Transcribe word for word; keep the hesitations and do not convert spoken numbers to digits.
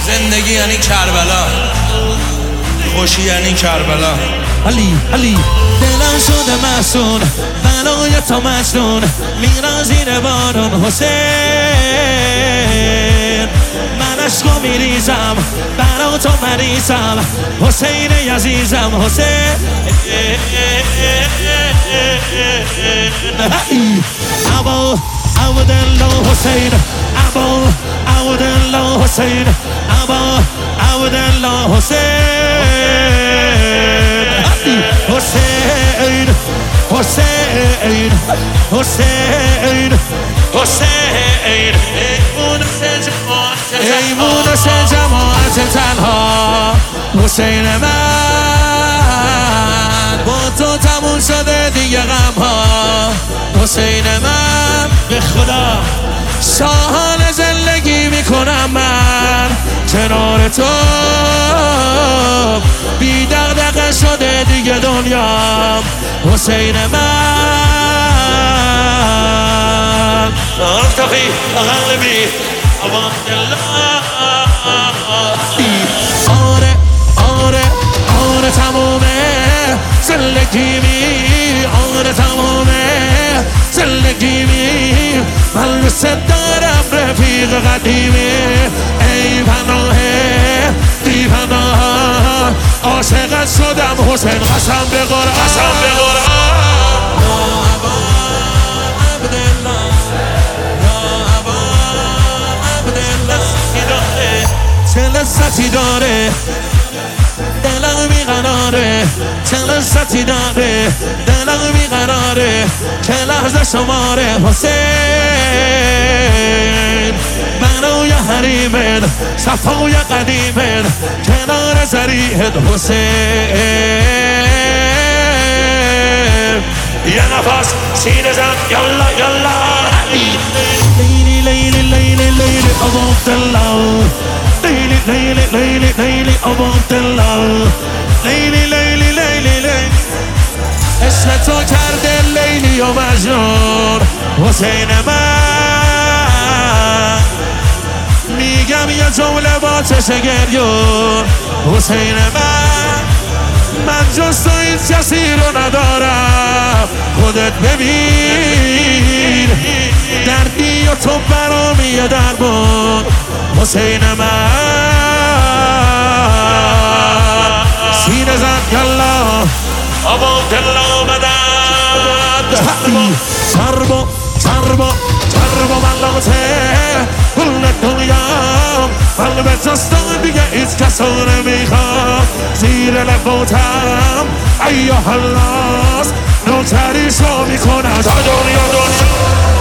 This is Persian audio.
زندگی یعنی کربلا، خوشی یعنی کربلا. علی علی دلم شده محسون بلای تا مجنون میرم زیر بارون حسین من عشقو میریزم برا تو مریضم حسین عزیزم حسین ابا عبدالله حسین ابا عبدالله حسین ابا عبدالله حسین حسین حسین حسین حسین ایمون سه جماعت تنها حسین من با تو تموم شده دیگه غم ها حسین من به خدا ساحل زندگی میکنم من کنار تو بی دغدغه شده دیگه دنیام حسین من افتخی قلبی عبدالله آره آره آره تمومه زندگیمی آره تمومه زندگیمی من به صدارم رفیق قدیمی ای پناهه بی پناه عاشقت شدم حسین قسم به قرآن قسم به قرآن یا ابا عبدالله یا ابا عبدالله چه لذتی داره دلم بیقراره چه لذتی داره دلم بیقراره که لحظه شماره حسین منو یا حریمت صفای قدیمت کنار زریحت حسین یه نفس سینه زن یلا یلا لیلی لیلی لیلی لیلی عبدالله لیلی لیلی لیلی لیلی عبدالله لیلی لیلی لیلی لیلی اسم تو کرده لیلی و مجنون حسین من میگم یه جمله با چش گریون حسین من من جز تو این کسی رو ندارم خودت ببین دردی و تو برامی درمان حسین من سینه زن یلا عبدالله مدد تربو تربو تربو ملاته کل دنیا قلب جستان دیگه هیچ کسا نمیخوام زیر لبوتم ایوه الناس نوکریشو میکنم تا دنیا دنیا